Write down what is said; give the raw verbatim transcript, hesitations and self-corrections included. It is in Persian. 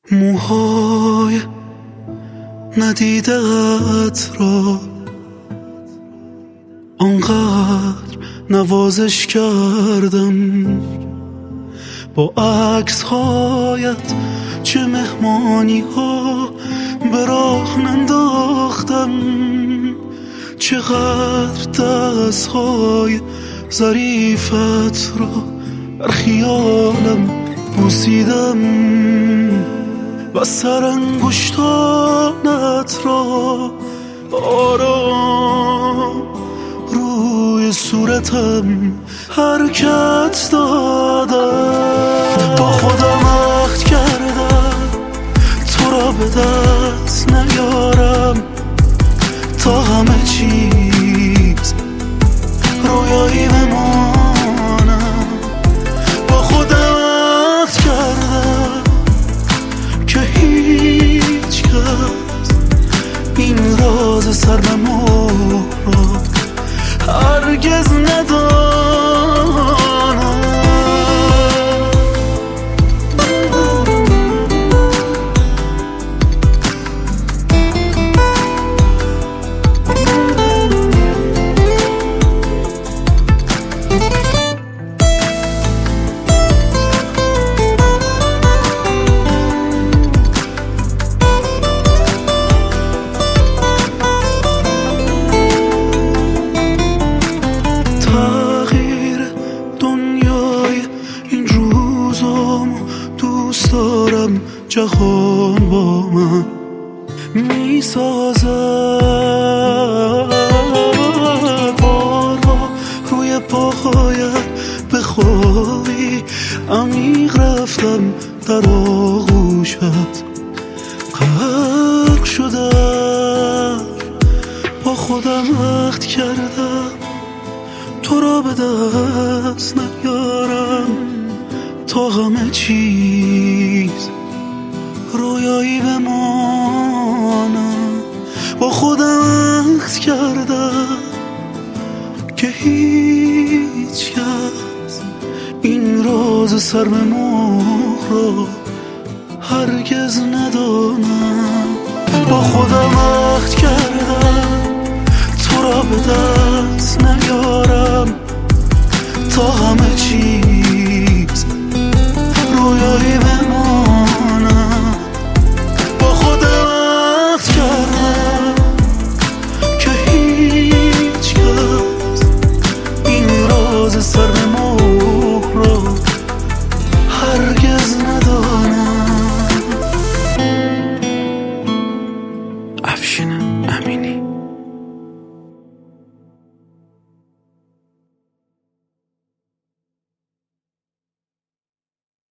موهای ندیدت را آنقدر نوازش کردم، با عکس هایت چه مهمانی ها به راه ننداختم، چقدر دست های ظریفت را در خیالم بوسیدم و سرانگشتانت را آرام روی صورتم حرکت دادم. با خودم عهد کردم تو را به دست نیارم تا همه چیز رویایی بمانم. با خودم عهد کردم که هیچ کس این راز سرنمو را هرگز ندانم. دوست دارم جهان با من می سازد، بارها روی پاهایت بخوابی عمیق رفتم در آغوشت، غرق شدم. با خودم عهد کردم تو را به دست نیارم تا همه چیز رویایی بمانم. با خودم عهد کردم که هیچ کس این راز سرمهر را هرگز ندانم. با خودم عهد کردم تو را به دست نیارم تا همه چیز رویایی بمانم. با خودم عهد کردم که هیچ کس این راز سرنمو را هرگز ندانم. افشین امینی.